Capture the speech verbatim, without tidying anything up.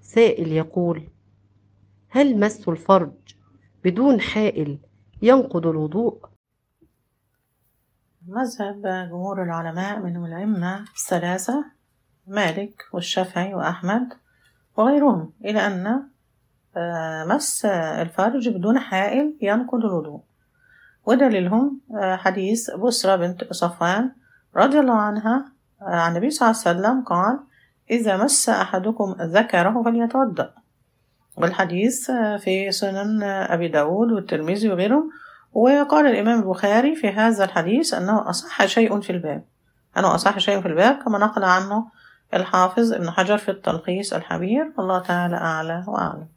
سائل يقول: هل مس الفرج بدون حائل ينقض الوضوء؟ مذهب جمهور العلماء من الأئمة الثلاثة مالك والشافعي وأحمد وغيرهم إلى أن مس الفرج بدون حائل ينقض الوضوء، ودليلهم حديث بسرى بنت صفوان رضي الله عنها عن النبي صلى الله عليه وسلم قال: إذا مس أحدكم ذكره فليتوضأ. والحديث في سنن أبي داود والترمذي وغيرهم. وقال الإمام البخاري في هذا الحديث أنه أصح شيء في الباب أنه أصح شيء في الباب كما نقل عنه الحافظ ابن حجر في التلخيص الحبير. الله تعالى أعلى وأعلم.